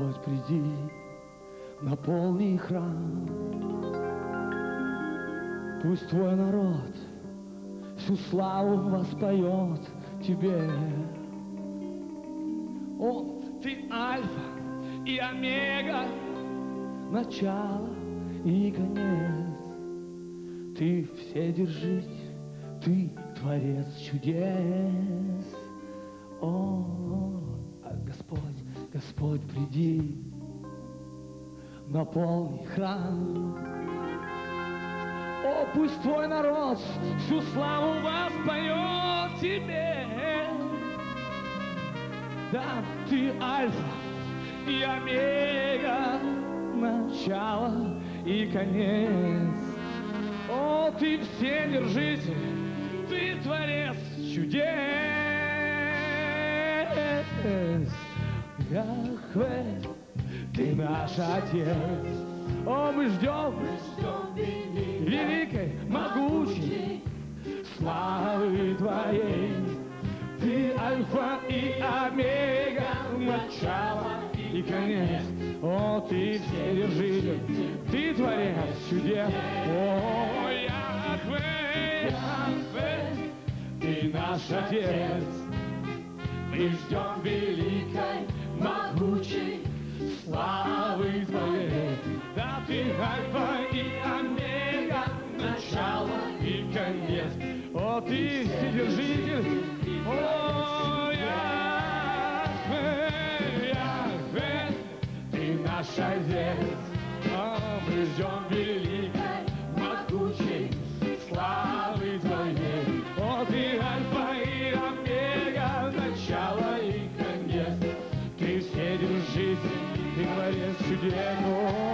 Господь, приди, наполни храм. Пусть Твой народ всю славу воспоет Тебе. О, Ты Альфа и Омега, начало и конец. Ты вседержитель, Ты Творец чудес. О, Господь, Господь, приди, наполни храм. О, пусть Твой народ всю славу воспоет Тебе. Да, Ты Альфа и Омега, начало и конец. О, Ты вседержитель, Ты Творец чудес. Яхве, Ты наш Отец. О, мы ждем великой, могучей славы Твоей. Ты Альфа и Омега, начало и конец. О, Ты вседержитель, Ты Творец чудес. О, Яхве, Яхве, Ты наш Отец. Мы ждем великой, могучей славы Твоей. Да, Ты Альфа и Омега, начало и конец. О, Ты вседержитель, о, Яхве, Яхве, Ты наш Отец. О, мы ждем великой, могучей славы Твоей. О, Ты Альфа и Омега, начало и конец. Ты вседержитель, Ты Творец чудес.